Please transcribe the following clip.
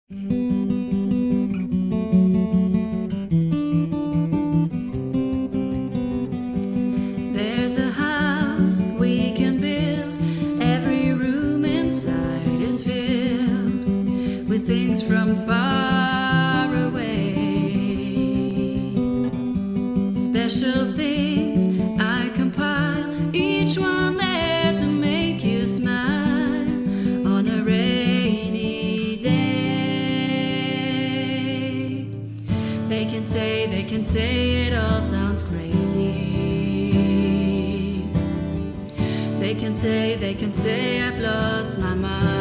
There's a house we can build. Every room inside is filled with things from far away. Special things I compile, each one there to make you smile on a rainy day. They can say it all sounds crazy. They can say I've lost my mind.